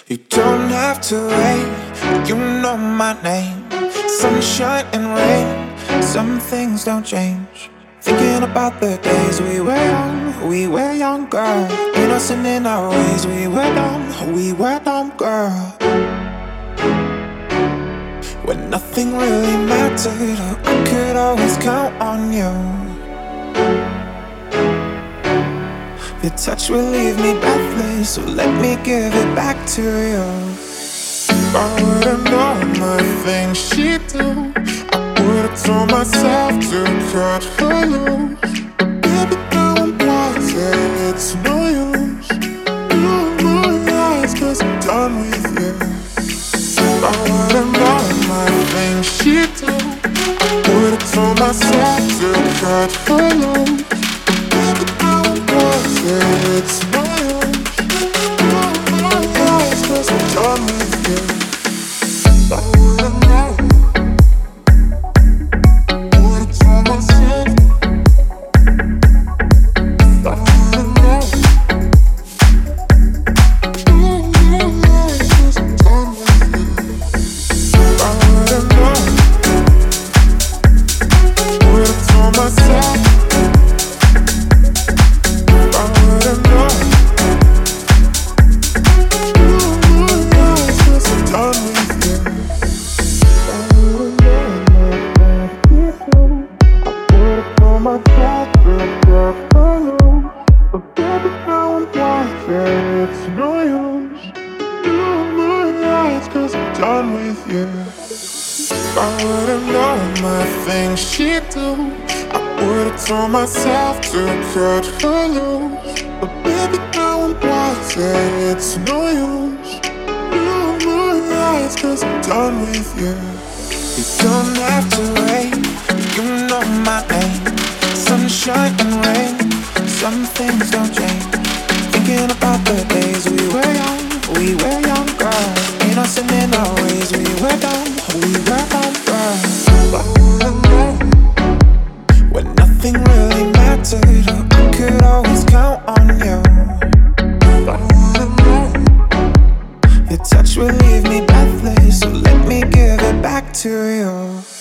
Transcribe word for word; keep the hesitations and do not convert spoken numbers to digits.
You don't have to wait, you know my name. Sunshine and rain, some things don't change. Thinking about the days we were young, we were young, girl. Innocent in our ways, we were dumb, we were dumb, girl. When nothing really mattered, I could always count on you. Your touch will leave me breathless, so let me give it back to you. If I would've known the things she'd do, I would've told myself to cut her loose. But baby, now I'm wiser, it's no use. You open my eyes, cause I'm done with you. If I would've known the things she'd do, I would've told myself to cut her loose. It's no use. You open my eyes, cause I'm done with you. If I would've known, I would've told myself. If I would've known, you open my eyes, cause I'm done with you. If I would've known, I would've told myself. It's no use. You open my eyes, cause I'm done with you. If I would've known the things she'd do, I would've told myself to cut her loose. But baby, now I'm wiser, it's no use. You open my eyes, cause I'm done with you. You don't have to wait, you know my name. Sunshine and rain, some things don't change. Thinking about the days we were young, we were young, girl. Innocent in our ways, we were dumb, we were dumb, girl. But when nothing really mattered, I could always count on you. Your touch will leave me breathless, so let me give it back to you.